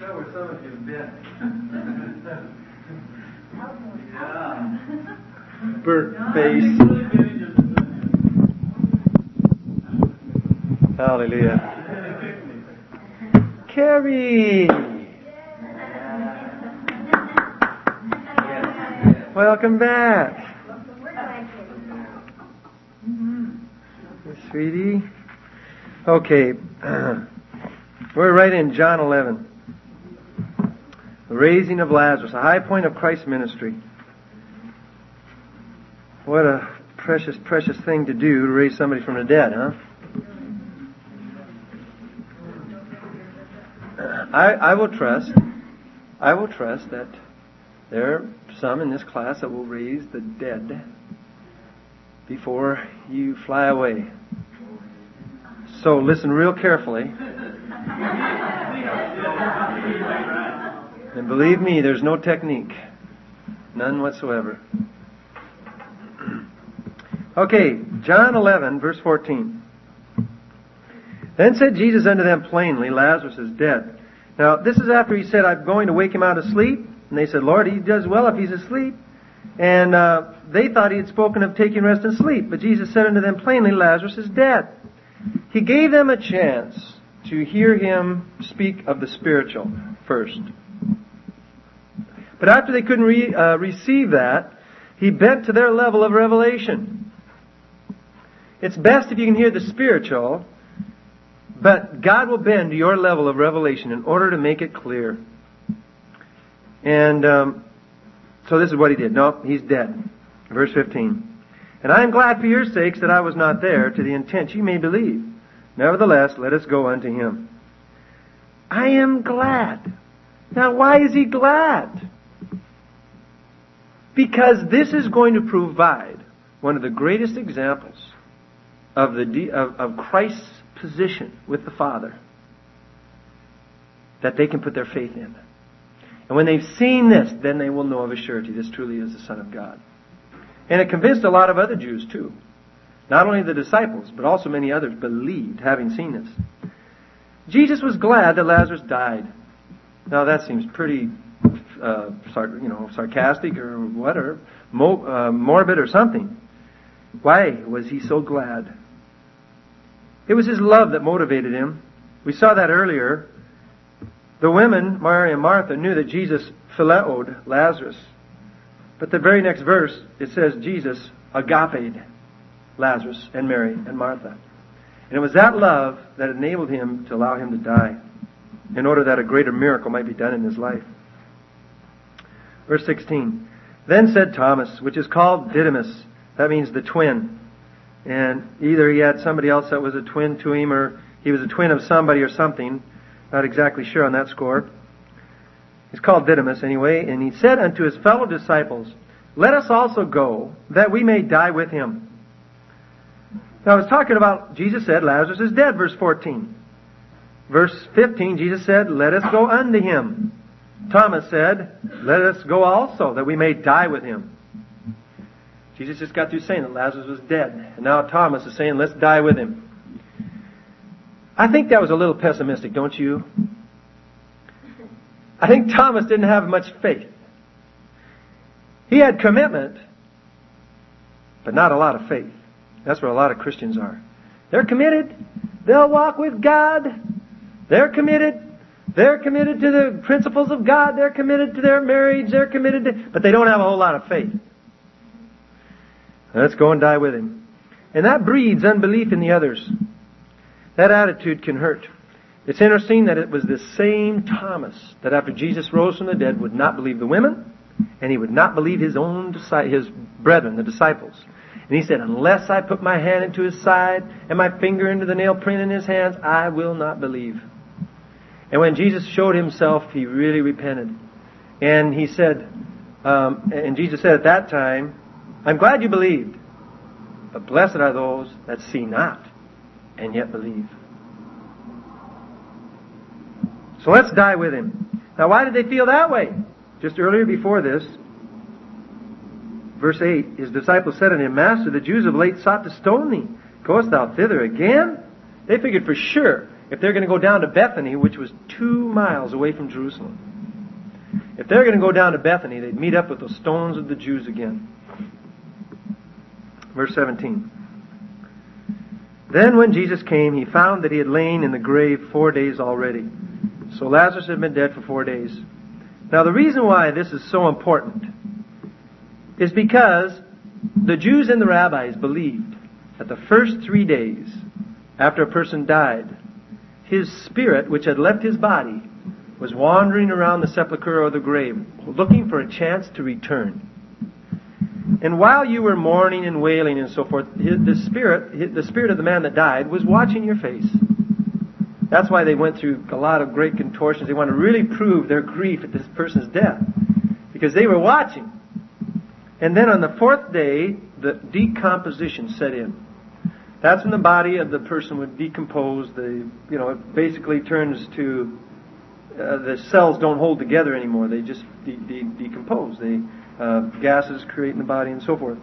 tell where some of you have been. Yeah. Burnt face. Hallelujah. Carrie! Welcome back. Sweetie. Okay. We're right in John 11. The raising of Lazarus, a high point of Christ's ministry. What a precious, precious thing to do to raise somebody from the dead, huh? I will trust that there are some in this class that will raise the dead before you fly away. So listen real carefully. And believe me, there's no technique. None whatsoever. Okay, John 11, verse 14. Then said Jesus unto them plainly, Lazarus is dead. Now, this is after he said, I'm going to wake him out of sleep. And they said, Lord, he does well if he's asleep. And they thought he had spoken of taking rest and sleep. But Jesus said unto them plainly, Lazarus is dead. He gave them a chance to hear him speak of the spiritual first. But after they couldn't receive that, he bent to their level of revelation. It's best if you can hear the spiritual, but God will bend to your level of revelation in order to make it clear. And so this is what he did. No, he's dead. Verse 15. And I am glad for your sakes that I was not there, to the intent you may believe. Nevertheless, let us go unto him. I am glad. Now, why is he glad? Because this is going to provide one of the greatest examples of Christ's position with the Father that they can put their faith in. And when they've seen this, then they will know of a surety this truly is the Son of God. And it convinced a lot of other Jews too. Not only the disciples, but also many others believed, having seen this. Jesus was glad that Lazarus died. Now that seems pretty, sarcastic or what, or morbid or something. Why was he so glad? It was his love that motivated him. We saw that earlier. The women, Mary and Martha, knew that Jesus phileu'd Lazarus. But the very next verse, it says Jesus agape'd Lazarus and Mary and Martha. And it was that love that enabled him to allow him to die in order that a greater miracle might be done in his life. Verse 16. Then said Thomas, which is called Didymus, that means the twin. And either he had somebody else that was a twin to him, or he was a twin of somebody or something. Not exactly sure on that score. He's called Didymus anyway. And he said unto his fellow disciples, let us also go, that we may die with him. Now I was talking about, Jesus said, Lazarus is dead, verse 14. Verse 15, Jesus said, let us go unto him. Thomas said, let us go also, that we may die with him. Jesus just got through saying that Lazarus was dead. And now Thomas is saying, let's die with him. I think that was a little pessimistic, don't you? I think Thomas didn't have much faith. He had commitment, but not a lot of faith. That's where a lot of Christians are. They're committed. They'll walk with God. They're committed. They're committed to the principles of God. They're committed to their marriage. They're committed to... But they don't have a whole lot of faith. Let's go and die with him. And that breeds unbelief in the others. That attitude can hurt. It's interesting that it was the same Thomas that after Jesus rose from the dead would not believe the women, and he would not believe his brethren, the disciples. And he said, unless I put my hand into his side and my finger into the nail print in his hands, I will not believe. And when Jesus showed himself, he really repented. And he said, and Jesus said at that time, I'm glad you believed, but blessed are those that see not and yet believe. So let's die with him. Now why did they feel that way? Just earlier before this, verse 8, his disciples said unto him, Master, the Jews of late sought to stone thee. Goest thou thither again? They figured for sure if they're going to go down to Bethany, which was 2 miles away from Jerusalem, if they're going to go down to Bethany, they'd meet up with those stones of the Jews again. Verse 17. Then when Jesus came, he found that he had lain in the grave 4 days already. So Lazarus had been dead for 4 days. Now the reason why this is so important is because the Jews and the rabbis believed that the first 3 days after a person died, his spirit, which had left his body, was wandering around the sepulchre or the grave, looking for a chance to return. And while you were mourning and wailing and so forth, the spirit of the man that died was watching your face. That's why they went through a lot of great contortions. They want to really prove their grief at this person's death, because they were watching. And then on the 4th day, the decomposition set in. That's when the body of the person would decompose. It basically turns to the cells don't hold together anymore. They just decompose. Gases create in the body and so forth.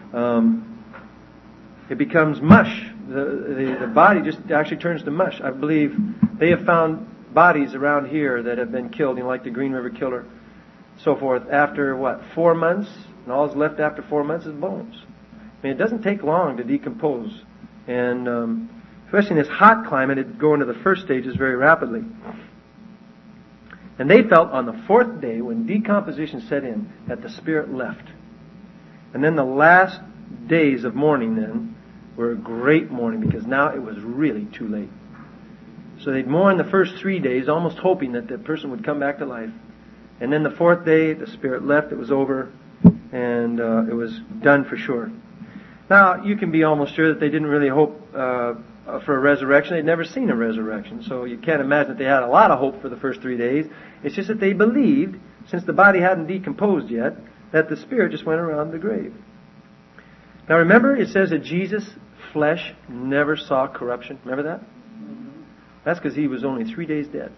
It becomes mush. The body just actually turns to mush. I believe they have found bodies around here that have been killed, like the Green River Killer, so forth, after 4 months? And all that's left after 4 months is bones. I mean, it doesn't take long to decompose. And especially in this hot climate, it'd go into the first stages very rapidly. And they felt on the 4th day, when decomposition set in, that the spirit left. And then the last days of mourning then were a great mourning, because now it was really too late. So they'd mourn the first 3 days, almost hoping that the person would come back to life. And then the 4th day, the spirit left, it was over, and it was done for sure. Now, you can be almost sure that they didn't really hope for a resurrection. They'd never seen a resurrection. So you can't imagine that they had a lot of hope for the first 3 days. It's just that they believed, since the body hadn't decomposed yet, that the spirit just went around the grave. Now remember, it says that Jesus' flesh never saw corruption. Remember that? That's because he was only 3 days dead.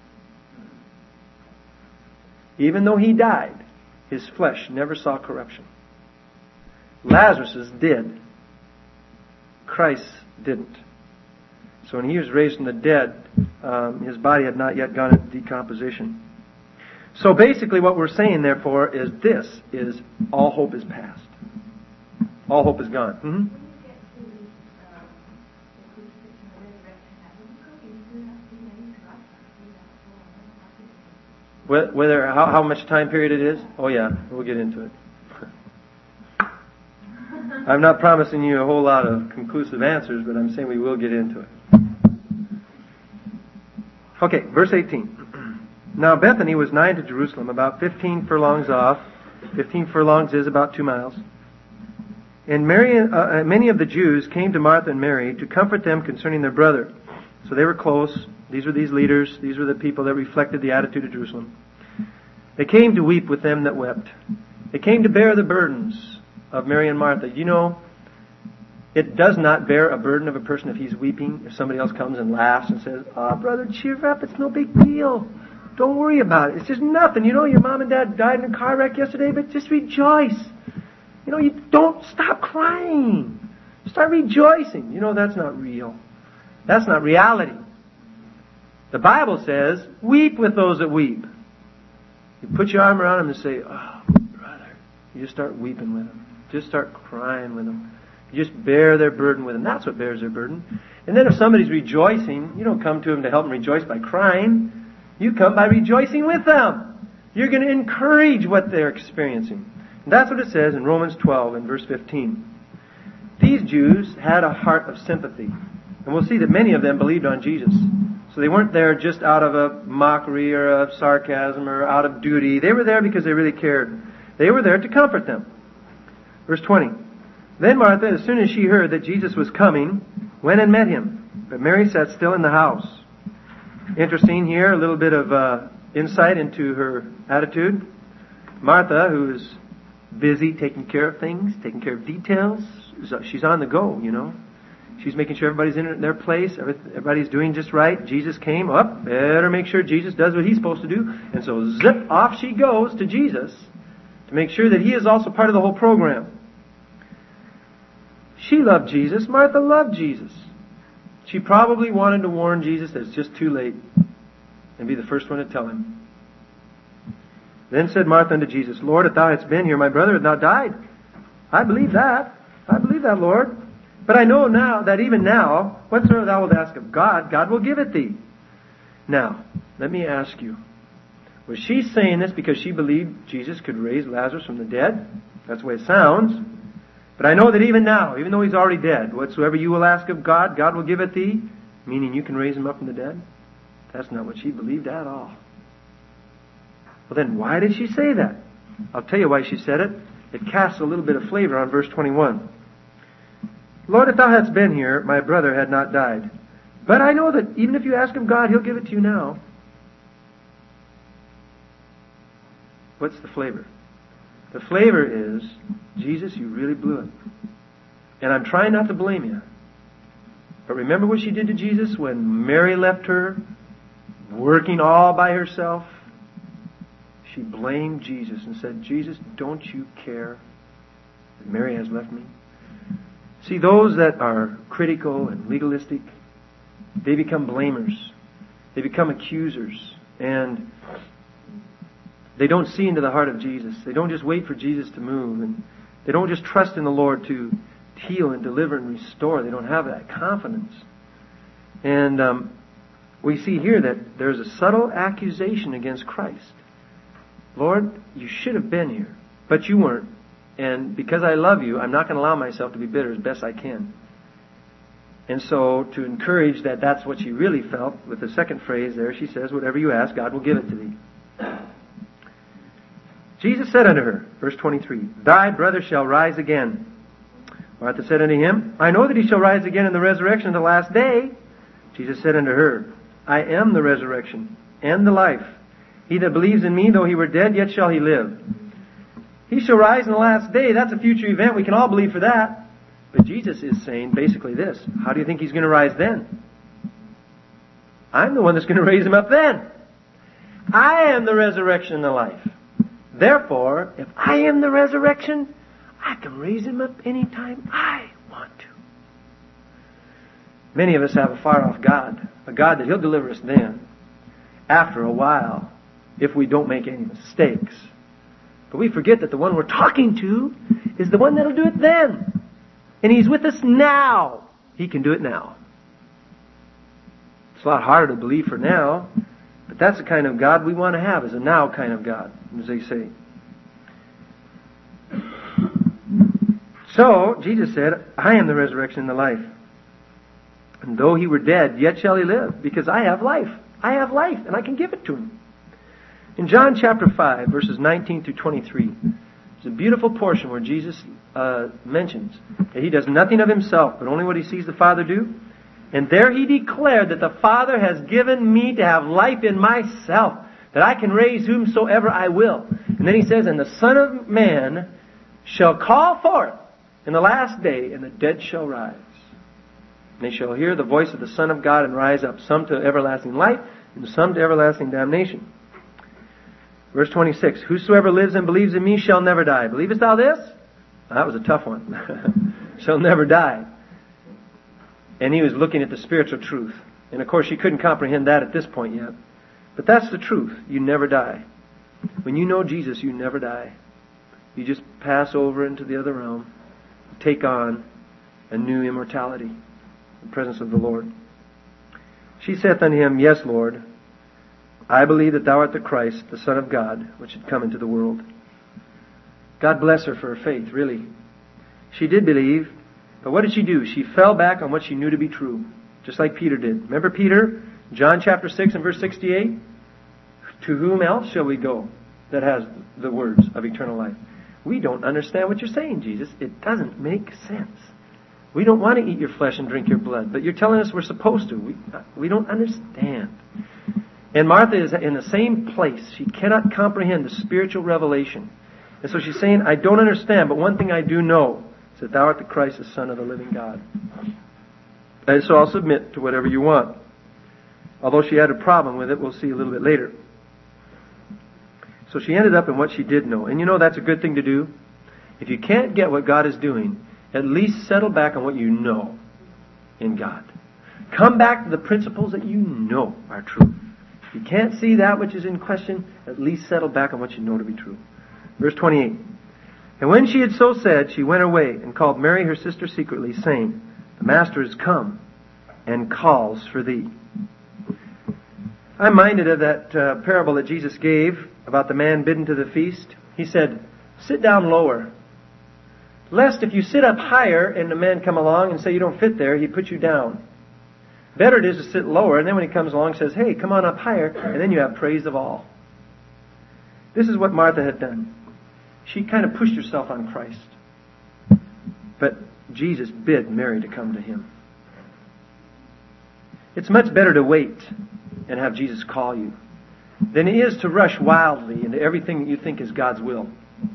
Even though he died, his flesh never saw corruption. Lazarus did. Christ didn't. So when he was raised from the dead, his body had not yet gone into decomposition. So basically what we're saying, therefore, is this, is all hope is past. All hope is gone. Mm-hmm. How much time period it is? Oh yeah, we'll get into it. I'm not promising you a whole lot of conclusive answers, but I'm saying we will get into it. Okay, verse 18. Now Bethany was nigh to Jerusalem, about 15 furlongs off. 15 furlongs is about 2 miles. And many of the Jews came to Martha and Mary to comfort them concerning their brother. So they were close. These were these leaders. These were the people that reflected the attitude of Jerusalem. They came to weep with them that wept. They came to bear the burdens of Mary and Martha. You know, it does not bear a burden of a person if he's weeping. If somebody else comes and laughs and says, "Oh, brother, cheer up. It's no big deal. Don't worry about it. It's just nothing. You know, your mom and dad died in a car wreck yesterday, but just rejoice. You know, you don't stop crying. Start rejoicing." You know, that's not real. That's not reality. The Bible says, weep with those that weep. You put your arm around them and say, "Oh, brother." You just start weeping with them. Just start crying with them. You just bear their burden with them. That's what bears their burden. And then if somebody's rejoicing, you don't come to them to help them rejoice by crying. You come by rejoicing with them. You're going to encourage what they're experiencing. And that's what it says in Romans 12 and verse 15. These Jews had a heart of sympathy. And we'll see that many of them believed on Jesus. So they weren't there just out of a mockery or a sarcasm or out of duty. They were there because they really cared. They were there to comfort them. Verse 20. Then Martha, as soon as she heard that Jesus was coming, went and met him. But Mary sat still in the house. Interesting here, a little bit of insight into her attitude. Martha, who's busy taking care of things, taking care of details, she's on the go, you know. She's making sure everybody's in their place, everybody's doing just right. Jesus came up, better make sure Jesus does what he's supposed to do. And so zip, off she goes to Jesus to make sure that he is also part of the whole program. She loved Jesus. Martha loved Jesus. She probably wanted to warn Jesus that it's just too late and be the first one to tell him. Then said Martha unto Jesus, Lord, if thou hadst been here, my brother had not died. I believe that. I believe that, Lord. But I know now that even now, whatsoever thou wilt ask of God, God will give it thee. Now, let me ask you, was she saying this because she believed Jesus could raise Lazarus from the dead? That's the way it sounds. But I know that even now, even though he's already dead, whatsoever you will ask of God, God will give it thee, meaning you can raise him up from the dead. That's not what she believed at all. Well then, why did she say that? I'll tell you why she said it. It casts a little bit of flavor on verse 21. Lord, if thou hadst been here, my brother had not died. But I know that even if you ask of God, he'll give it to you now. What's the flavor? The flavor is, Jesus, you really blew it. And I'm trying not to blame you. But remember what she did to Jesus when Mary left her, working all by herself? She blamed Jesus and said, Jesus, don't you care that Mary has left me? See, those that are critical and legalistic, they become blamers. They become accusers. And they don't see into the heart of Jesus. They don't just wait for Jesus to move. And they don't just trust in the Lord to heal and deliver and restore. They don't have that confidence. And we see here that there's a subtle accusation against Christ. Lord, you should have been here, but you weren't. And because I love you, I'm not going to allow myself to be bitter as best I can. And so, to encourage that that's what she really felt, with the second phrase there, she says, whatever you ask, God will give it to thee. Jesus said unto her, verse 23, Thy brother shall rise again. Martha said unto him, I know that he shall rise again in the resurrection of the last day. Jesus said unto her, I am the resurrection and the life. He that believes in me, though he were dead, yet shall he live. He shall rise in the last day. That's a future event. We can all believe for that. But Jesus is saying basically this. How do you think he's going to rise then? I'm the one that's going to raise him up then. I am the resurrection and the life. Therefore, if I am the resurrection, I can raise him up anytime I want to. Many of us have a far-off God. A God that he'll deliver us then. After a while. If we don't make any mistakes. But we forget that the one we're talking to is the one that'll do it then. And he's with us now. He can do it now. It's a lot harder to believe for now. But that's the kind of God we want to have, is a now kind of God, as they say. So, Jesus said, I am the resurrection and the life. And though he were dead, yet shall he live. Because I have life. I have life, and I can give it to him. In John chapter 5, verses 19 through 23, there's a beautiful portion where Jesus mentions that he does nothing of himself, but only what he sees the Father do. And there he declared that the Father has given me to have life in myself, that I can raise whomsoever I will. And then he says, and the Son of Man shall call forth in the last day, and the dead shall rise. And they shall hear the voice of the Son of God and rise up, some to everlasting life, and some to everlasting damnation. Verse 26, whosoever lives and believes in me shall never die. Believest thou this? That was a tough one. Shall never die. And he was looking at the spiritual truth. And of course, she couldn't comprehend that at this point yet. But that's the truth. You never die. When you know Jesus, you never die. You just pass over into the other realm. Take on a new immortality. The presence of the Lord. She saith unto him, Yes, Lord. I believe that thou art the Christ, the Son of God, which had come into the world. God bless her for her faith, really. She did believe, but what did she do? She fell back on what she knew to be true, just like Peter did. Remember Peter? John chapter 6 and verse 68? To whom else shall we go that has the words of eternal life? We don't understand what you're saying, Jesus. It doesn't make sense. We don't want to eat your flesh and drink your blood, but you're telling us we're supposed to. We don't understand. And Martha is in the same place. She cannot comprehend the spiritual revelation. And so she's saying, I don't understand, but one thing I do know is that thou art the Christ, the Son of the living God. And so I'll submit to whatever you want. Although she had a problem with it, we'll see a little bit later. So she ended up in what she did know. And you know that's a good thing to do. If you can't get what God is doing, at least settle back on what you know in God. Come back to the principles that you know are true. If you can't see that which is in question, at least settle back on what you know to be true. Verse 28. And when she had so said, she went away and called Mary her sister secretly, saying, The Master is come and calls for thee. I'm minded of that parable that Jesus gave about the man bidden to the feast. He said, sit down lower. Lest if you sit up higher and the man come along and say you don't fit there, he put you down. Better it is to sit lower, and then when he comes along and says, hey, come on up higher, and then you have praise of all. This is what Martha had done. She kind of pushed herself on Christ. But Jesus bid Mary to come to him. It's much better to wait and have Jesus call you than it is to rush wildly into everything that you think is God's will.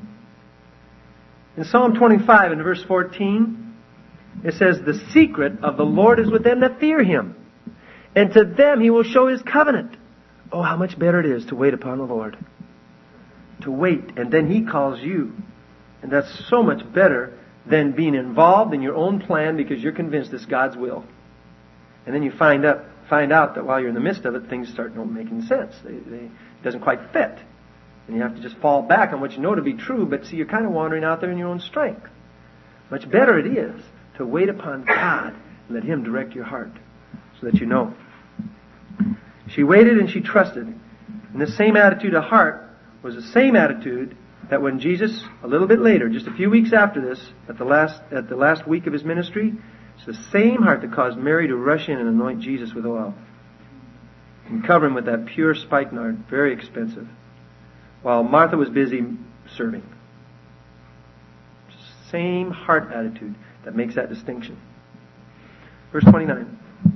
In Psalm 25 in verse 14, it says, the secret of the Lord is with them that fear him, and to them he will show his covenant. Oh, how much better it is to wait upon the Lord. To wait, and then he calls you. And that's so much better than being involved in your own plan because you're convinced it's God's will. And then you find out that while you're in the midst of it, things start not making sense. It doesn't quite fit. And you have to just fall back on what you know to be true, but see, you're kind of wandering out there in your own strength. Much better it is to wait upon God and let him direct your heart so that you know. She waited and she trusted. And the same attitude of heart was the same attitude that when Jesus, a little bit later, just a few weeks after this, at the last week of his ministry, it's the same heart that caused Mary to rush in and anoint Jesus with oil and cover him with that pure spikenard, very expensive, while Martha was busy serving. Same heart attitude that makes that distinction. Verse 29.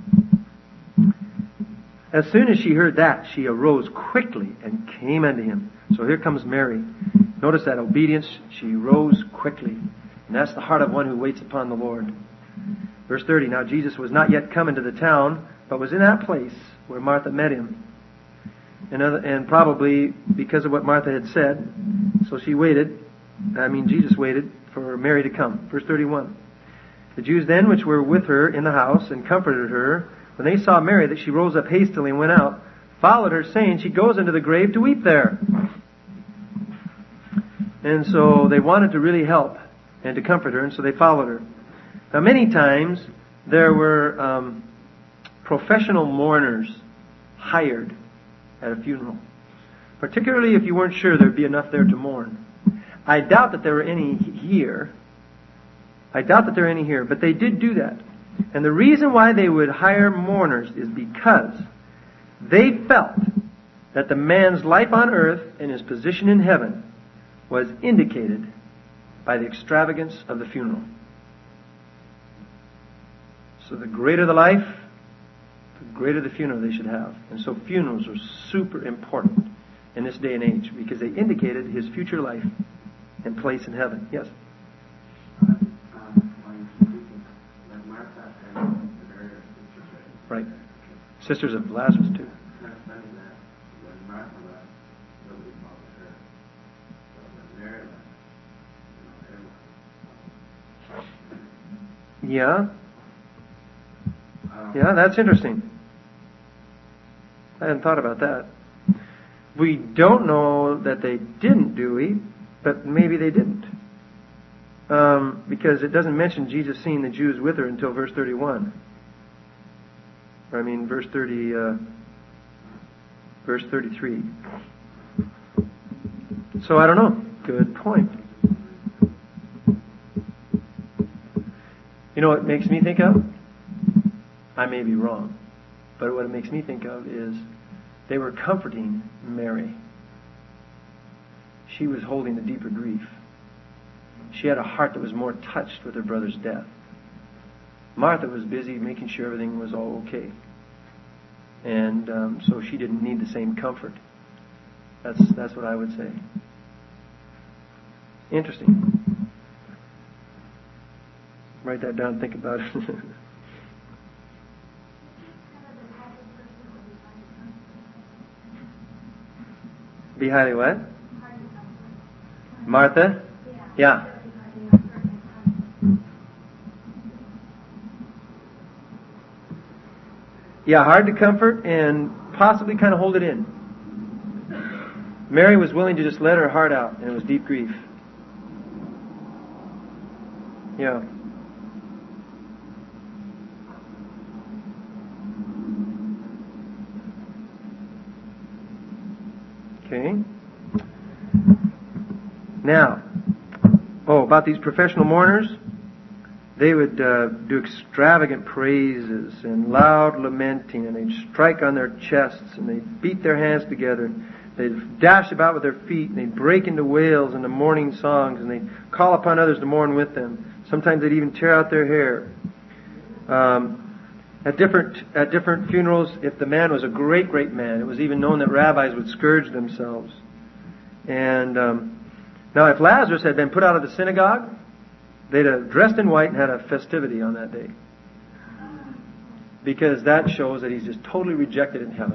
As soon as she heard that, she arose quickly and came unto him. So here comes Mary. Notice that obedience. She rose quickly. And that's the heart of one who waits upon the Lord. Verse 30. Now Jesus was not yet come into the town, but was in that place where Martha met him. And probably because of what Martha had said, so Jesus waited for Mary to come. Verse 31. The Jews then which were with her in the house and comforted her, when they saw Mary, that she rose up hastily and went out, followed her, saying, she goes into the grave to weep there. And so they wanted to really help and to comfort her, and so they followed her. Now many times there were professional mourners hired at a funeral. Particularly if you weren't sure there'd be enough there to mourn. I doubt that there were any here. But they did do that. And the reason why they would hire mourners is because they felt that the man's life on earth and his position in heaven was indicated by the extravagance of the funeral. So the greater the life, the greater the funeral they should have. And so funerals are super important in this day and age because they indicated his future life and place in heaven. Yes? Right. Sisters of Lazarus too. Yeah. Yeah, that's interesting. I hadn't thought about that. We don't know that they didn't, do we? But maybe they didn't. Because it doesn't mention Jesus seeing the Jews with her until verse 31. Verse 33. So I don't know. Good point. You know what it makes me think of? I may be wrong. But what it makes me think of is they were comforting Mary. She was holding the deeper grief. She had a heart that was more touched with her brother's death. Martha was busy making sure everything was all okay. And so she didn't need the same comfort. That's what I would say. Interesting. Write that down and think about it. Be highly what? Martha? Yeah. Yeah, hard to comfort and possibly kind of hold it in. Mary was willing to just let her heart out, and it was deep grief. Yeah. Okay. Now, about these professional mourners, they would do extravagant praises and loud lamenting, and they'd strike on their chests, and they'd beat their hands together. They'd dash about with their feet, and they'd break into wails and the mourning songs, and they'd call upon others to mourn with them. Sometimes they'd even tear out their hair. At different funerals, if the man was a great, great man, it was even known that rabbis would scourge themselves. And now, if Lazarus had been put out of the synagogue, they'd have dressed in white and had a festivity on that day, because that shows that he's just totally rejected in heaven.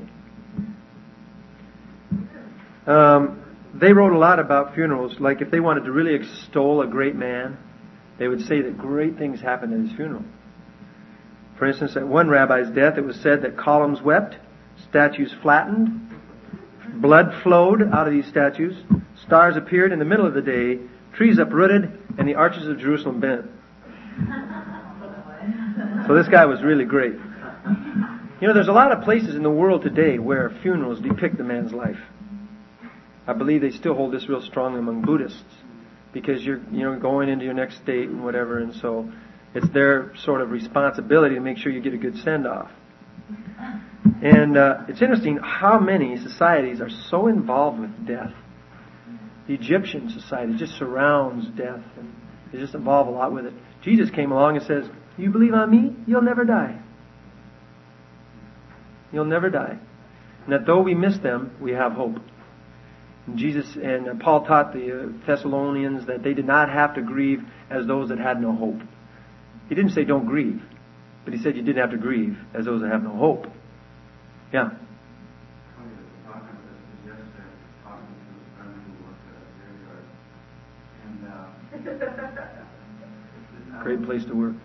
They wrote a lot about funerals. Like if they wanted to really extol a great man, they would say that great things happened at his funeral. For instance, at one rabbi's death, it was said that columns wept, statues flattened, blood flowed out of these statues, stars appeared in the middle of the day, trees uprooted, and the arches of Jerusalem bent. So this guy was really great. You know, there's a lot of places in the world today where funerals depict the man's life. I believe they still hold this real strongly among Buddhists, because you're going into your next state and whatever, and so it's their sort of responsibility to make sure you get a good send-off. And it's interesting how many societies are so involved with death. The Egyptian society just surrounds death, and they just involve a lot with it. Jesus came along and says, "You believe on me, you'll never die. You'll never die. And that though we miss them, we have hope." And Jesus and Paul taught the Thessalonians that they did not have to grieve as those that had no hope. He didn't say don't grieve, but he said you didn't have to grieve as those that have no hope. Yeah. Great place to work.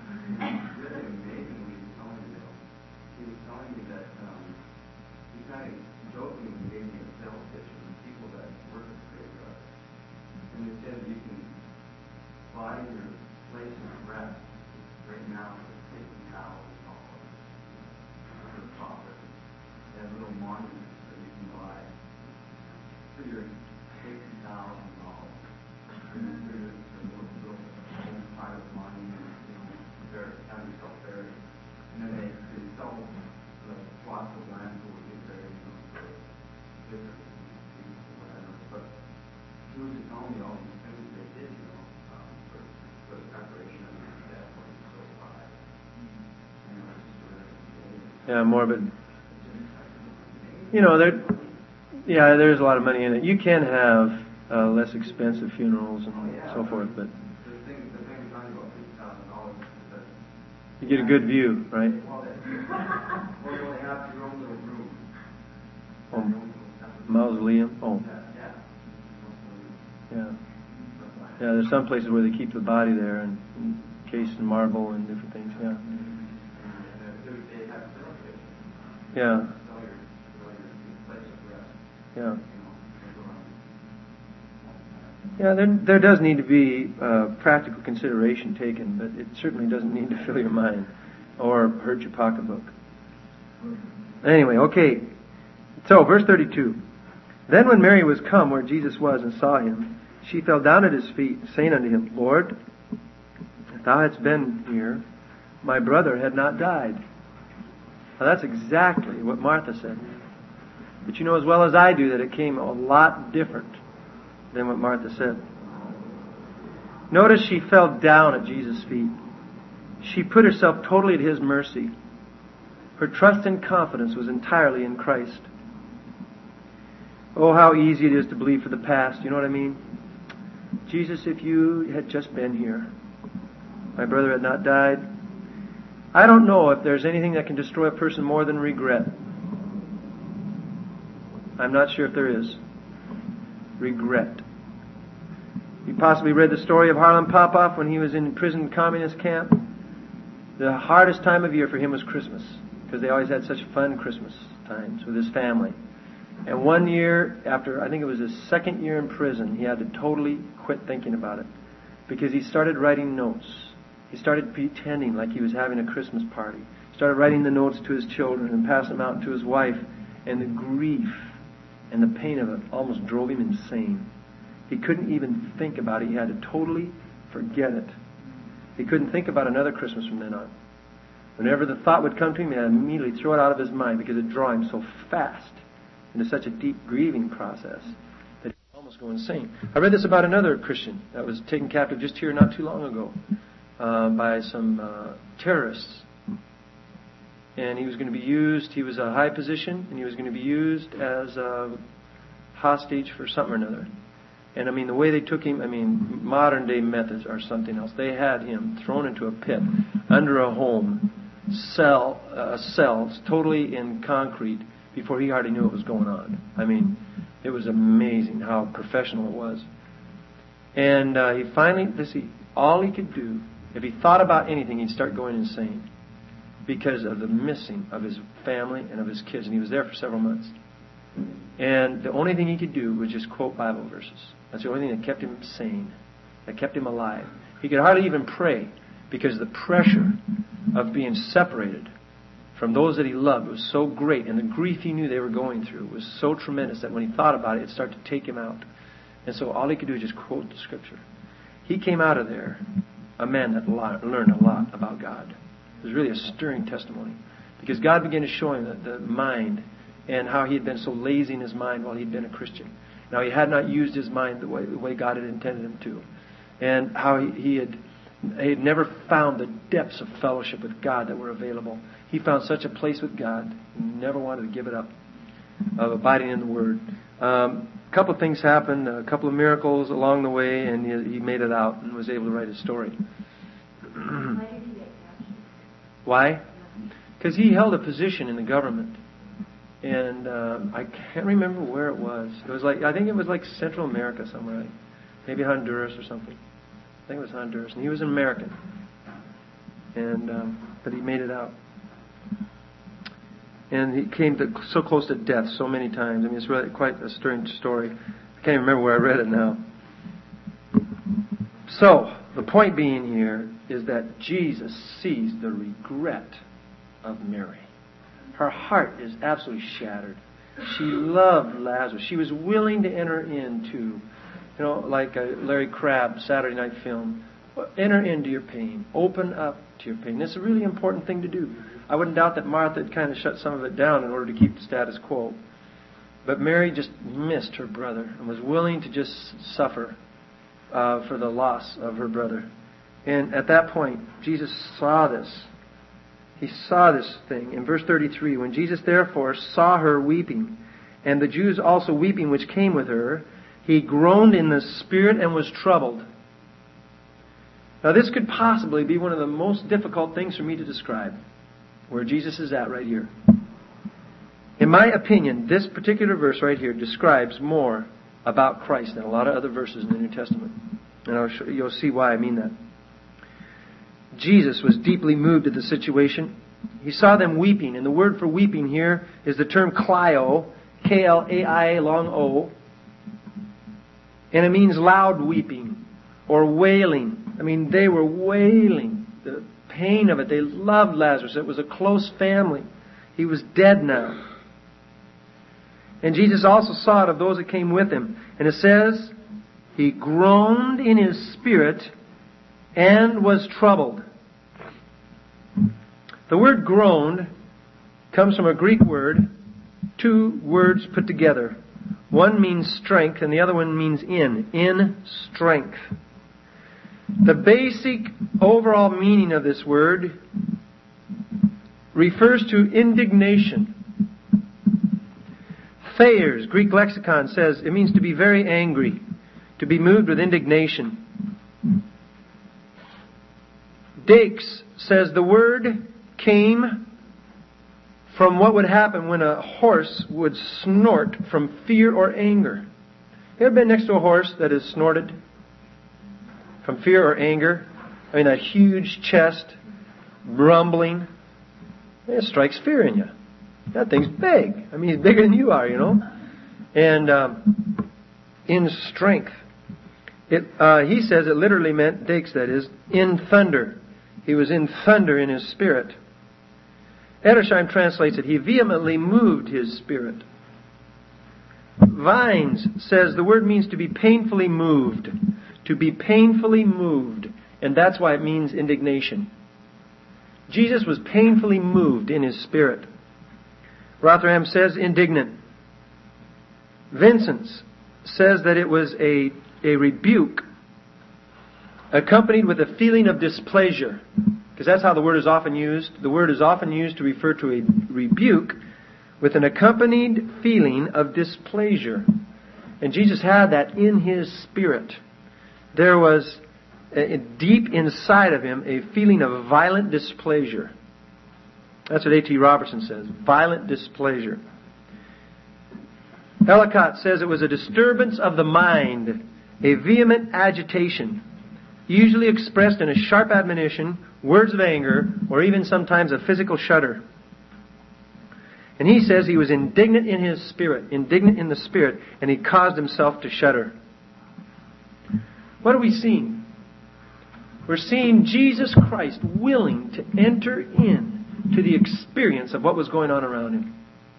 Yeah, morbid. You know, there's a lot of money in it. You can have less expensive funerals and so forth, but you get a good view, right? Mausoleum. Oh, yeah. Yeah, there's some places where they keep the body there and encased in marble and different things. Yeah. Yeah. Yeah. Yeah, there does need to be practical consideration taken, but it certainly doesn't need to fill your mind or hurt your pocketbook. Anyway, okay. So, verse 32. Then when Mary was come where Jesus was and saw him, she fell down at his feet, saying unto him, Lord, if thou hadst been here, my brother had not died. Now that's exactly what Martha said. But you know as well as I do that it came a lot different than what Martha said. Notice she fell down at Jesus' feet. She put herself totally at His mercy. Her trust and confidence was entirely in Christ. Oh, how easy it is to believe for the past. You know what I mean? Jesus, if you had just been here, my brother had not died. I don't know if there's anything that can destroy a person more than regret. I'm not sure if there is. Regret. You possibly read the story of Harlem Popoff when he was in prison communist camp. The hardest time of year for him was Christmas. because they always had such fun Christmas times with his family. And one year, after I think it was his second year in prison, he had to totally quit thinking about it, because he started writing notes. He started pretending like he was having a Christmas party. He started writing the notes to his children and passing them out to his wife. And the grief and the pain of it almost drove him insane. He couldn't even think about it. He had to totally forget it. He couldn't think about another Christmas from then on. Whenever the thought would come to him, he had to immediately throw it out of his mind, because it drew him so fast into such a deep grieving process that he would almost go insane. I read this about another Christian that was taken captive just here not too long ago by some terrorists. And he was going to be used, he was a high position, and he was going to be used as a hostage for something or another. And I mean, the way they took him, I mean, modern day methods are something else. They had him thrown into a pit under a home, cells totally in concrete, before he hardly knew what was going on. I mean, it was amazing how professional it was. And he finally, all he could do, if he thought about anything, he'd start going insane, because of the missing of his family and of his kids. And he was there for several months. And the only thing he could do was just quote Bible verses. That's the only thing that kept him sane, that kept him alive. He could hardly even pray, because the pressure of being separated from those that he loved was so great, and the grief he knew they were going through was so tremendous that when he thought about it, it started to take him out. And so all he could do was just quote the Scripture. He came out of there a man that learned a lot about God. It was really a stirring testimony, because God began to show him the mind, and how he had been so lazy in his mind while he'd been a Christian. Now, he had not used his mind the way God had intended him to. And how he had never found the depths of fellowship with God that were available. He found such a place with God, he never wanted to give it up, of abiding in the Word. A couple of things happened, a couple of miracles along the way, and he made it out and was able to write his story. Why did he get captured? Why? Because he held a position in the government. And I can't remember where it was. It was I think it was like Central America somewhere. Maybe Honduras or something. I think it was Honduras. And he was an American. And but he made it out. And he came so close to death so many times. I mean, it's really quite a stirring story. I can't even remember where I read it now. So, the point being here is that Jesus sees the regret of Mary. Her heart is absolutely shattered. She loved Lazarus. She was willing to enter into, like a Larry Crabb Saturday night film, enter into your pain. Open up to your pain. It's a really important thing to do. I wouldn't doubt that Martha had kind of shut some of it down in order to keep the status quo. But Mary just missed her brother and was willing to just suffer for the loss of her brother. And at that point, Jesus saw this. He saw this thing. In verse 33, when Jesus therefore saw her weeping, and the Jews also weeping which came with her, he groaned in the spirit and was troubled. Now this could possibly be one of the most difficult things for me to describe, where Jesus is at right here. In my opinion, this particular verse right here describes more about Christ than a lot of other verses in the New Testament. And you'll see why I mean that. Jesus was deeply moved at the situation. He saw them weeping, and the word for weeping here is the term klaio, K-L-A-I long O, and it means loud weeping or wailing. I mean, they were wailing the pain of it. They loved Lazarus. It was a close family. He was dead now. And Jesus also saw it of those that came with him. And it says, he groaned in his spirit and was troubled. The word groaned comes from a Greek word, two words put together. One means strength and the other one means in strength. The basic overall meaning of this word refers to indignation. Thayer's Greek lexicon says it means to be very angry, to be moved with indignation. Dakes says the word came from what would happen when a horse would snort from fear or anger. You ever been next to a horse that has snorted from fear or anger? I mean, a huge chest, rumbling. It strikes fear in you. That thing's big. I mean, it's bigger than you are, you know. And in strength. He says it literally meant, Dakes that is, in thunder. He was in thunder in his spirit. Edersheim translates it, he vehemently moved his spirit. Vines says the word means to be painfully moved. To be painfully moved. And that's why it means indignation. Jesus was painfully moved in his spirit. Rotherham says indignant. Vincent says that it was a rebuke accompanied with a feeling of displeasure. Because that's how the word is often used. The word is often used to refer to a rebuke with an accompanied feeling of displeasure. And Jesus had that in his spirit. There was deep inside of him a feeling of violent displeasure. That's what A.T. Robertson says. Violent displeasure. Ellicott says it was a disturbance of the mind, a vehement agitation, usually expressed in a sharp admonition, words of anger, or even sometimes a physical shudder. And he says he was indignant in his spirit, indignant in the spirit, and he caused himself to shudder. What are we seeing? We're seeing Jesus Christ willing to enter in to the experience of what was going on around him.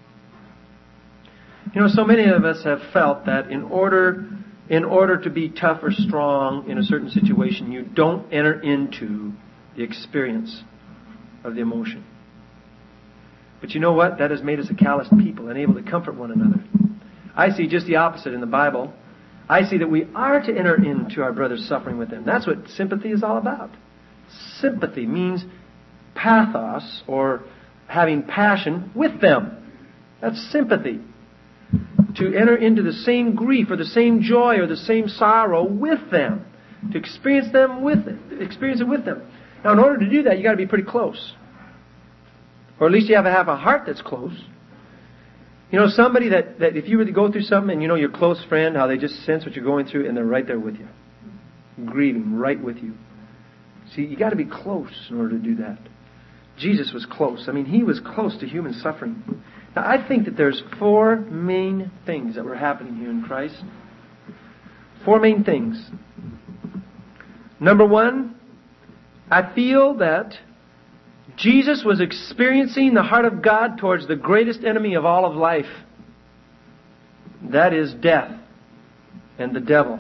You know, so many of us have felt that in order to be tough or strong in a certain situation, you don't enter into the experience of the emotion. But you know what? That has made us a calloused people, unable to comfort one another. I see just the opposite in the Bible. I see that we are to enter into our brother's suffering with them. That's what sympathy is all about. Sympathy means pathos, or having passion with them. That's sympathy. To enter into the same grief or the same joy or the same sorrow with them. To experience it with them. Now, in order to do that, you've got to be pretty close. Or at least you have to have a heart that's close. You know, somebody that if you were to go through something and you know your close friend, how they just sense what you're going through and they're right there with you. Grieving right with you. See, you got to be close in order to do that. Jesus was close. I mean, he was close to human suffering. Now, I think that there's 4 main things that were happening here in Christ. 4 main things. Number 1, I feel that Jesus was experiencing the heart of God towards the greatest enemy of all of life. That is death and the devil.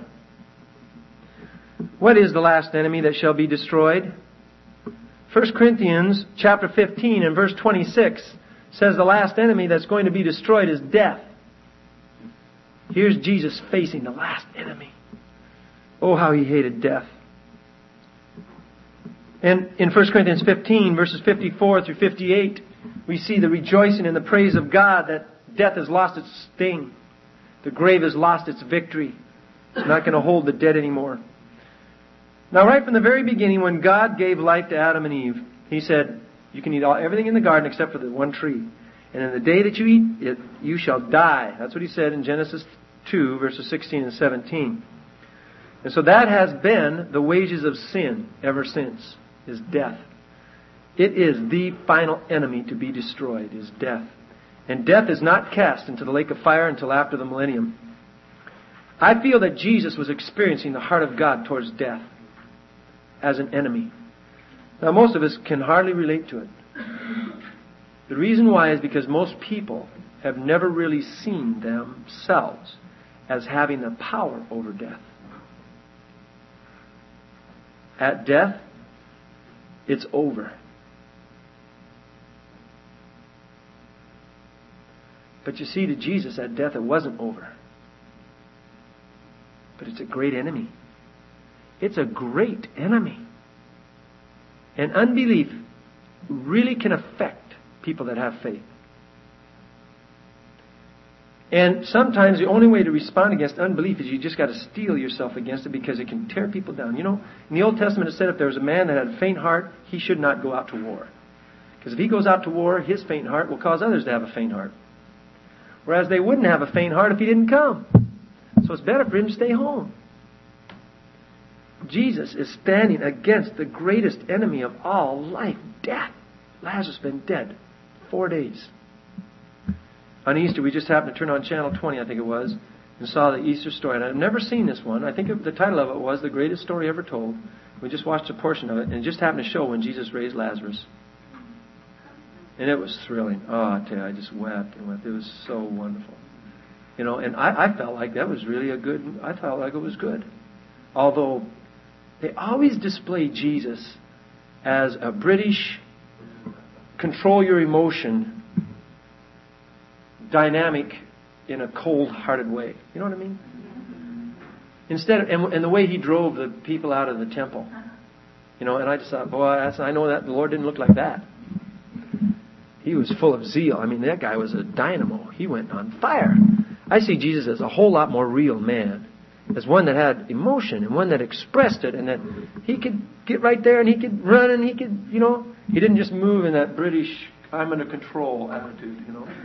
What is the last enemy that shall be destroyed? 1 Corinthians chapter 15 and verse 26 says the last enemy that's going to be destroyed is death. Here's Jesus facing the last enemy. Oh, how he hated death. And in 1 Corinthians 15, verses 54 through 58, we see the rejoicing and the praise of God that death has lost its sting. The grave has lost its victory. It's not going to hold the dead anymore. Now, right from the very beginning, when God gave life to Adam and Eve, He said, you can eat everything in the garden except for the one tree. And in the day that you eat it, you shall die. That's what He said in Genesis 2, verses 16 and 17. And so that has been the wages of sin ever since, is death. It is the final enemy to be destroyed, is death. And death is not cast into the lake of fire until after the millennium. I feel that Jesus was experiencing the heart of God towards death as an enemy. Now, most of us can hardly relate to it. The reason why is because most people have never really seen themselves as having the power over death. At death, it's over. But you see, to Jesus, at death, it wasn't over. But it's a great enemy. It's a great enemy. And unbelief really can affect people that have faith. And sometimes the only way to respond against unbelief is you just got to steel yourself against it, because it can tear people down. You know, in the Old Testament it said if there was a man that had a faint heart, he should not go out to war. Because if he goes out to war, his faint heart will cause others to have a faint heart. Whereas they wouldn't have a faint heart if he didn't come. So it's better for him to stay home. Jesus is standing against the greatest enemy of all life, death. Lazarus has been dead 4 days. On Easter, we just happened to turn on Channel 20, I think it was, and saw the Easter story. And I've never seen this one. I think the title of it was The Greatest Story Ever Told. We just watched a portion of it, and it just happened to show when Jesus raised Lazarus. And it was thrilling. Oh, I tell you, I just wept and wept. It was so wonderful. You know, and I felt like that was really I felt like it was good. Although they always display Jesus as a British, control your emotion, dynamic in a cold-hearted way. You know what I mean? Instead of, and the way he drove the people out of the temple. You know, and I just thought, boy, I know that the Lord didn't look like that. He was full of zeal. I mean, that guy was a dynamo. He went on fire. I see Jesus as a whole lot more real man. As one that had emotion and one that expressed it, and that he could get right there and he could run and he could, you know, he didn't just move in that British, I'm under control attitude, you know.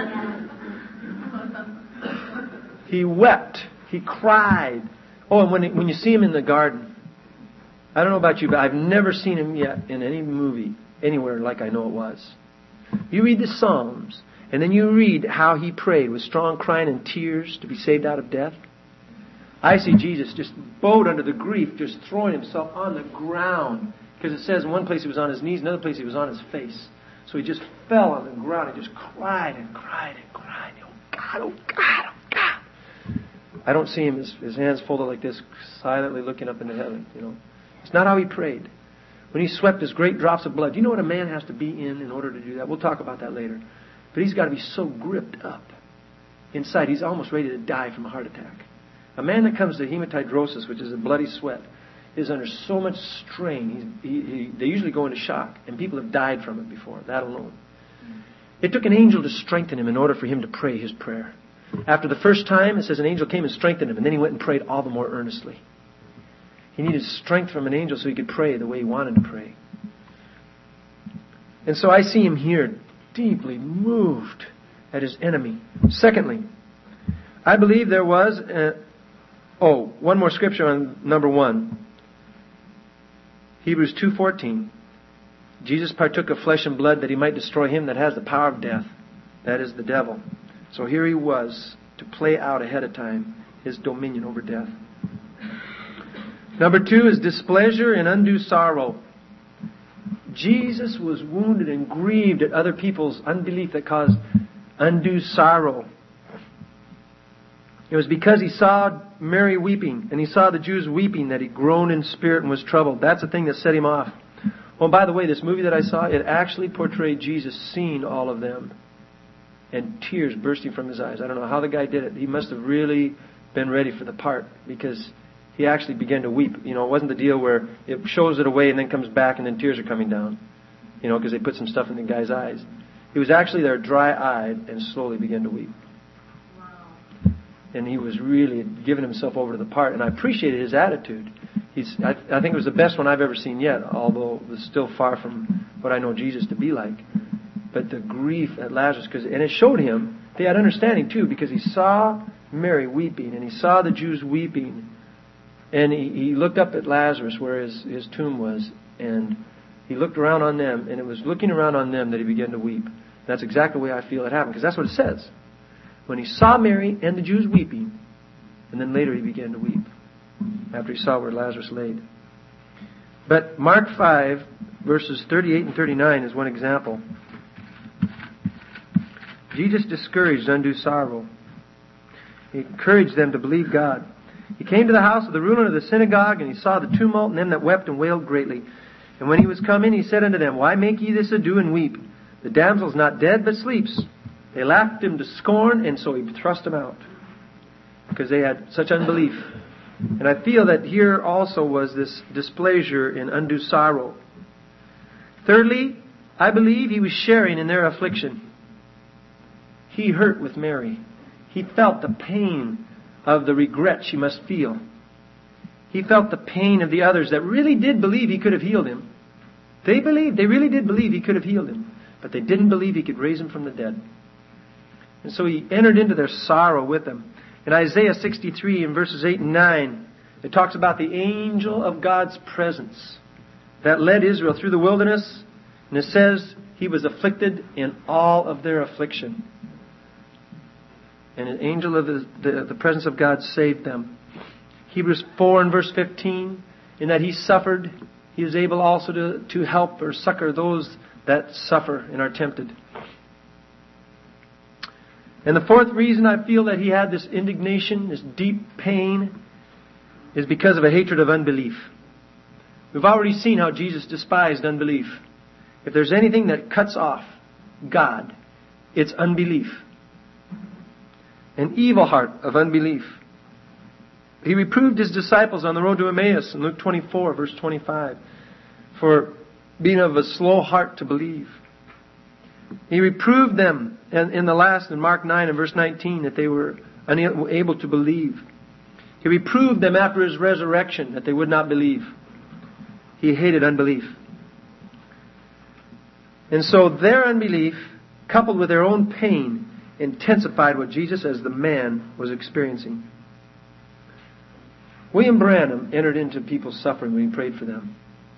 He wept. He cried. Oh, and when you see him in the garden, I don't know about you, but I've never seen him yet in any movie anywhere like I know it was. You read the Psalms, and then you read how he prayed with strong crying and tears to be saved out of death. I see Jesus just bowed under the grief, just throwing himself on the ground. Because it says in one place he was on his knees, another place he was on his face. So he just fell on the ground and just cried and cried and cried. Oh God, oh God, oh God. I don't see him, his hands folded like this, silently looking up into heaven. You know, it's not how he prayed. When he swept his great drops of blood, do you know what a man has to be in order to do that? We'll talk about that later. But he's got to be so gripped up inside, he's almost ready to die from a heart attack. A man that comes to hematidrosis, which is a bloody sweat, is under so much strain. They usually go into shock, and people have died from it before, that alone. It took an angel to strengthen him in order for him to pray his prayer. After the first time, it says an angel came and strengthened him, and then he went and prayed all the more earnestly. He needed strength from an angel so he could pray the way he wanted to pray. And so I see him here, deeply moved at his enemy. Secondly, I believe there was... one more scripture on number 1. Hebrews 2:14. Jesus partook of flesh and blood that he might destroy him that has the power of death. That is the devil. So here he was to play out ahead of time his dominion over death. Number 2 is displeasure and undue sorrow. Jesus was wounded and grieved at other people's unbelief that caused undue sorrow. It was because he saw Mary weeping and he saw the Jews weeping that he groaned in spirit and was troubled. That's the thing that set him off. Oh, by the way, this movie that I saw, it actually portrayed Jesus seeing all of them and tears bursting from his eyes. I don't know how the guy did it. He must have really been ready for the part, because he actually began to weep. You know, it wasn't the deal where it shows it away and then comes back and then tears are coming down. You know, because they put some stuff in the guy's eyes. He was actually there dry-eyed and slowly began to weep. And he was really giving himself over to the part. And I appreciated his attitude. I think it was the best one I've ever seen yet, although it was still far from what I know Jesus to be like. But the grief at Lazarus, and it showed him, they had understanding too, because he saw Mary weeping and he saw the Jews weeping. And he looked up at Lazarus where his tomb was, and he looked around on them, and it was looking around on them that he began to weep. That's exactly the way I feel it happened, because that's what it says. When he saw Mary and the Jews weeping, and then later he began to weep after he saw where Lazarus laid. But Mark 5, verses 38 and 39 is one example. Jesus discouraged undue sorrow. He encouraged them to believe God. He came to the house of the ruler of the synagogue, and he saw the tumult and them that wept and wailed greatly. And when he was come in, he said unto them, Why make ye this ado and weep? The damsel is not dead, but sleeps. They laughed him to scorn, and so he thrust them out, because they had such unbelief. And I feel that here also was this displeasure in undue sorrow. Thirdly, I believe he was sharing in their affliction. He hurt with Mary. He felt the pain of the regret she must feel. He felt the pain of the others that really did believe he could have healed him. They really did believe he could have healed him, but they didn't believe he could raise him from the dead. And so he entered into their sorrow with them. In Isaiah 63, in verses 8 and 9, it talks about the angel of God's presence that led Israel through the wilderness. And it says He was afflicted in all of their affliction. And an angel of the presence of God saved them. Hebrews 4 and verse 15, in that He suffered, He is able also to help or succor those that suffer and are tempted. And the fourth reason I feel that He had this indignation, this deep pain, is because of a hatred of unbelief. We've already seen how Jesus despised unbelief. If there's anything that cuts off God, it's unbelief. An evil heart of unbelief. He reproved His disciples on the road to Emmaus in Luke 24, verse 25, for being of a slow heart to believe. He reproved them in the last, in Mark 9 and verse 19, that they were unable to believe. He reproved them after His resurrection that they would not believe. He hated unbelief. And so their unbelief, coupled with their own pain, intensified what Jesus as the man was experiencing. William Branham entered into people's suffering when he prayed for them.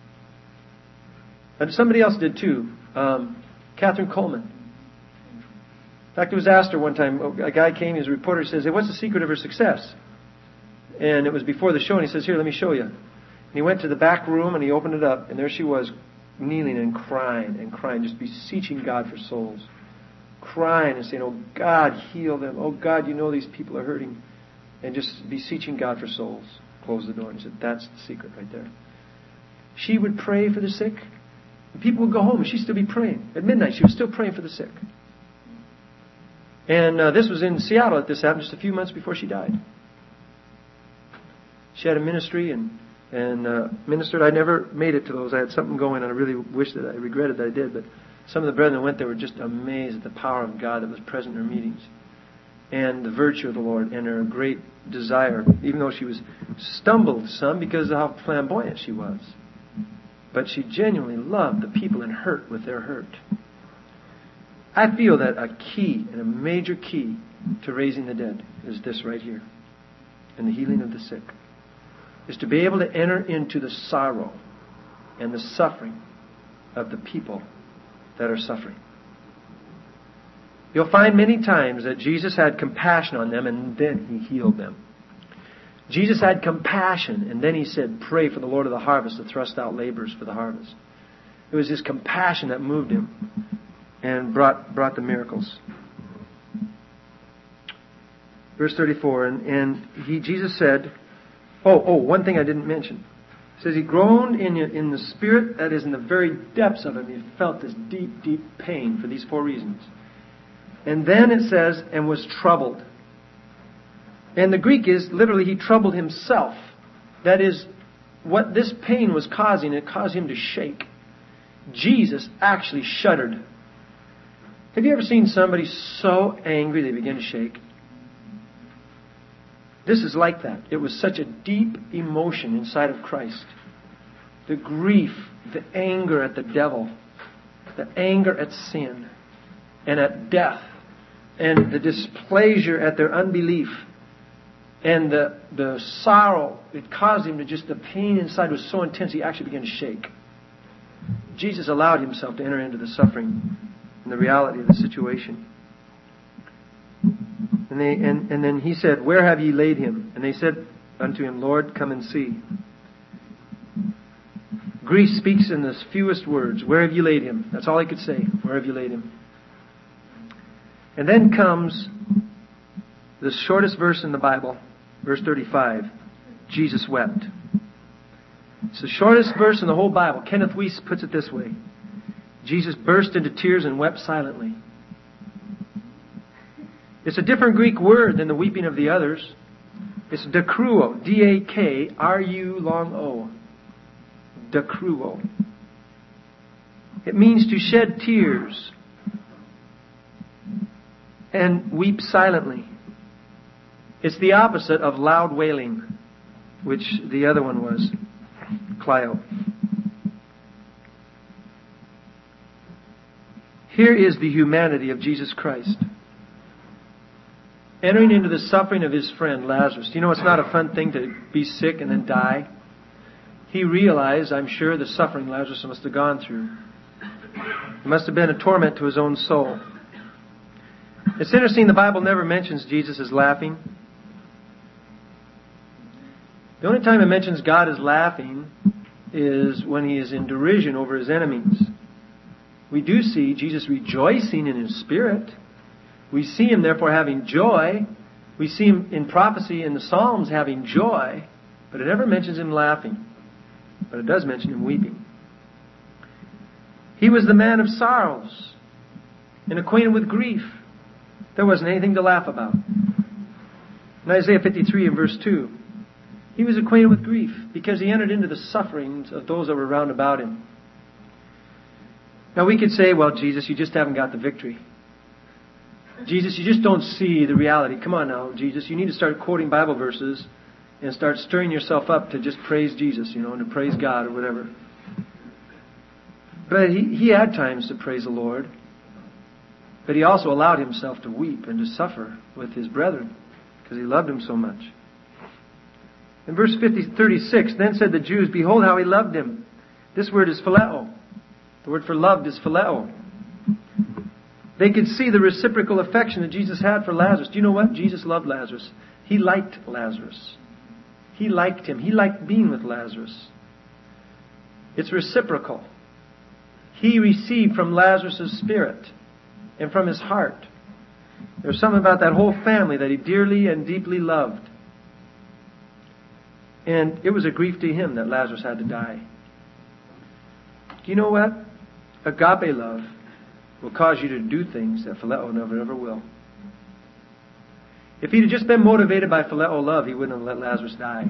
And somebody else did too. Catherine Coleman. In fact, it was asked her one time, a guy came, he was a reporter, he says, hey, what's the secret of her success? And it was before the show, and he says, here, let me show you. And he went to the back room and he opened it up, and there she was, kneeling and crying, just beseeching God for souls. Crying and saying, oh God, heal them. Oh God, you know these people are hurting. And just beseeching God for souls. Closed the door and he said, that's the secret right there. She would pray for the sick. And people would go home and she'd still be praying. At midnight, she was still praying for the sick. And this was in Seattle that this happened, just a few months before she died. She had a ministry and ministered. I never made it to those. I had something going and I really regretted that I did. But some of the brethren went there were just amazed at the power of God that was present in her meetings. And the virtue of the Lord and her great desire, even though she was stumbled some because of how flamboyant she was. But she genuinely loved the people and hurt with their hurt. I feel that a key, and a major key to raising the dead is this right here. And the healing of the sick. Is to be able to enter into the sorrow and the suffering of the people that are suffering. You'll find many times that Jesus had compassion on them and then He healed them. Jesus had compassion and then He said, pray for the Lord of the harvest to thrust out laborers for the harvest. It was His compassion that moved Him and brought the miracles. Verse 34, Jesus said, one thing I didn't mention. It says He groaned in the spirit, that is in the very depths of Him. He felt this deep, deep pain for these four reasons. And then it says, and was troubled. And the Greek is literally He troubled Himself. That is, what this pain was causing, it caused Him to shake. Jesus actually shuddered. Have you ever seen somebody so angry they begin to shake? This is like that. It was such a deep emotion inside of Christ. The grief, the anger at the devil, the anger at sin, and at death, and the displeasure at their unbelief, and the sorrow, it caused Him to just, the pain inside was so intense he actually began to shake. Jesus allowed Himself to enter into the suffering and the reality of the situation. And then He said, where have ye laid Him? And they said unto Him, Lord, come and see. Greece speaks in the fewest words. Where have you laid Him? That's all He could say. Where have you laid Him? And then comes the shortest verse in the Bible, verse 35. Jesus wept. It's the shortest verse in the whole Bible. Kenneth Wuest puts it this way. Jesus burst into tears and wept silently. It's a different Greek word than the weeping of the others. It's dakruo. D-A-K-R-U long O. Dakruo. It means to shed tears and weep silently. It's the opposite of loud wailing, which the other one was. Clio. Here is the humanity of Jesus Christ. Entering into the suffering of His friend Lazarus. You know, it's not a fun thing to be sick and then die. He realized, I'm sure, the suffering Lazarus must have gone through. It must have been a torment to his own soul. It's interesting, the Bible never mentions Jesus as laughing. The only time it mentions God as laughing is when he is in derision over his enemies. We do see Jesus rejoicing in his spirit. We see him therefore having joy. We see him in prophecy in the Psalms having joy, but it never mentions him laughing. But it does mention him weeping. He was the man of sorrows and acquainted with grief. There wasn't anything to laugh about. In Isaiah 53 and verse 2, he was acquainted with grief because he entered into the sufferings of those that were round about him. Now we could say, well, Jesus, you just haven't got the victory. Jesus, you just don't see the reality. Come on now, Jesus, you need to start quoting Bible verses and start stirring yourself up to just praise Jesus, and to praise God or whatever. But he had times to praise the Lord. But he also allowed himself to weep and to suffer with his brethren because he loved them so much. In verse 36, then said the Jews, behold how he loved him. This word is phileo. The word for loved is phileo. They could see the reciprocal affection that Jesus had for Lazarus. Do you know what? Jesus loved Lazarus. He liked Lazarus. He liked him. He liked being with Lazarus. It's reciprocal. He received from Lazarus' spirit and from his heart. There's something about that whole family that he dearly and deeply loved. And it was a grief to him that Lazarus had to die. Do you know what? Agape love will cause you to do things that phileo never ever will. If he'd have just been motivated by phileo love, he wouldn't have let Lazarus die.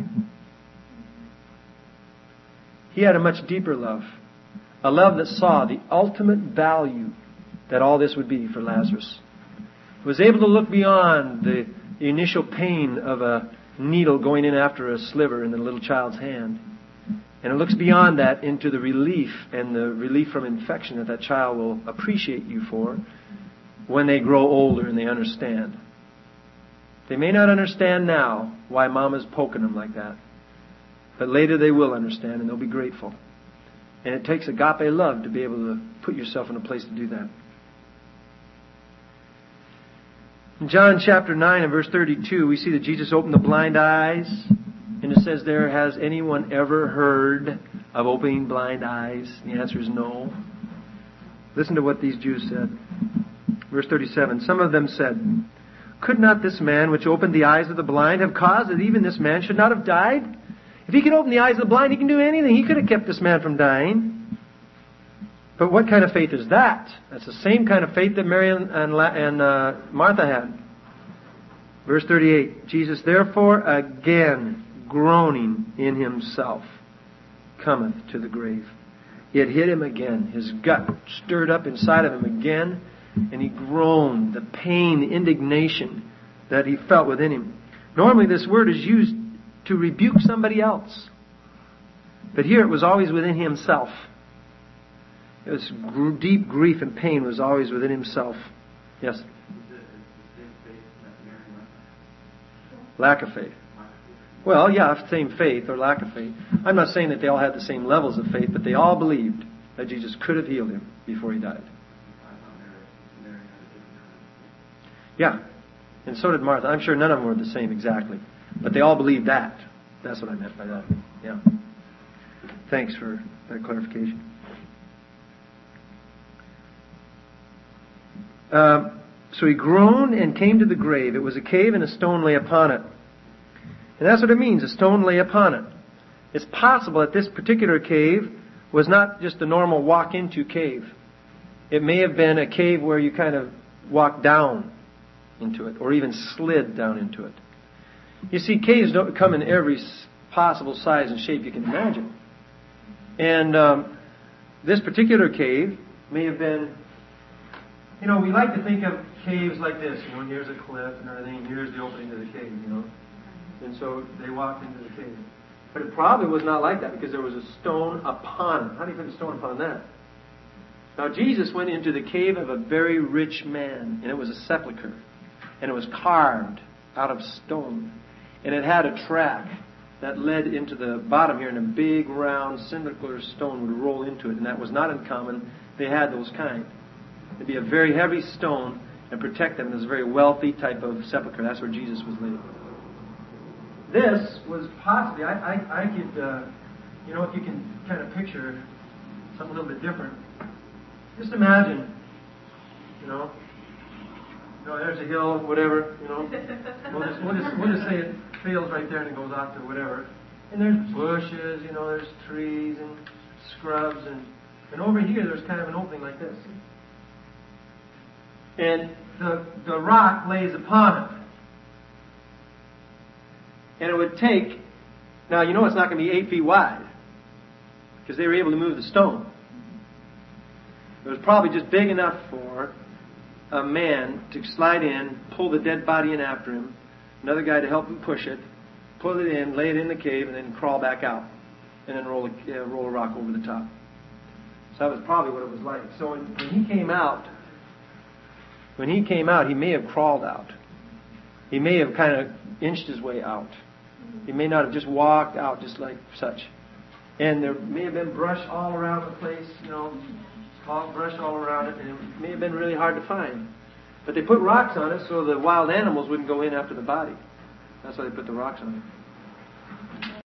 He had a much deeper love. A love that saw the ultimate value that all this would be for Lazarus. He was able to look beyond the initial pain of a needle going in after a sliver in the little child's hand. And it looks beyond that into the relief and the relief from infection that child will appreciate you for when they grow older and they understand. They may not understand now why Mama's poking them like that. But later they will understand and they'll be grateful. And it takes agape love to be able to put yourself in a place to do that. In John chapter 9 and verse 32, we see that Jesus opened the blind eyes. And it says there, has anyone ever heard of opening blind eyes? The answer is no. Listen to what these Jews said. Verse 37, some of them said, could not this man which opened the eyes of the blind have caused that even this man should not have died? If he can open the eyes of the blind, he can do anything. He could have kept this man from dying. But what kind of faith is that? That's the same kind of faith that Mary and Martha had. Verse 38, Jesus therefore again groaning in himself cometh to the grave. It hit him again. His gut stirred up inside of him again, and he groaned. The pain, the indignation that he felt within him. Normally this word is used to rebuke somebody else. But here it was always within himself. This deep grief and pain was always within himself. Yes? Lack of faith. Well, yeah, same faith or lack of faith. I'm not saying that they all had the same levels of faith, but they all believed that Jesus could have healed him before he died. Yeah, and so did Martha. I'm sure none of them were the same exactly, but they all believed that. That's what I meant by that. Yeah. Thanks for that clarification. So he groaned and came to the grave. It was a cave and a stone lay upon it. And that's what it means, a stone lay upon it. It's possible that this particular cave was not just a normal walk-into cave. It may have been a cave where you kind of walked down into it, or even slid down into it. You see, caves don't come in every possible size and shape you can imagine. And this particular cave may have been, we like to think of caves like this. Here's a cliff and everything. Here's the opening to the cave, And so they walked into the cave. But it probably was not like that because there was a stone upon it. How do you put a stone upon that? Now Jesus went into the cave of a very rich man, and it was a sepulcher. And it was carved out of stone. And it had a track that led into the bottom here, and a big round cylindrical stone would roll into it. And that was not uncommon they had those kind. It'd be a very heavy stone and protect them. It was a very wealthy type of sepulcher. That's where Jesus was laid. This was possibly, I could, if you can kind of picture something a little bit different. Just imagine, there's a hill, whatever, we'll just say it fails right there and it goes out to whatever. And there's bushes, there's trees and scrubs, and over here there's kind of an opening like this. And the rock lays upon it. And it would take, now it's not going to be 8 feet wide, because they were able to move the stone. It was probably just big enough for a man to slide in, pull the dead body in after him, another guy to help him push it, pull it in, lay it in the cave, and then crawl back out, and then roll a rock over the top. So that was probably what it was like. So when he came out, he may have crawled out. He may have kind of inched his way out. He may not have just walked out just like such. And there may have been brush all around the place, brush all around it, and it may have been really hard to find. But they put rocks on it so the wild animals wouldn't go in after the body. That's why they put the rocks on it.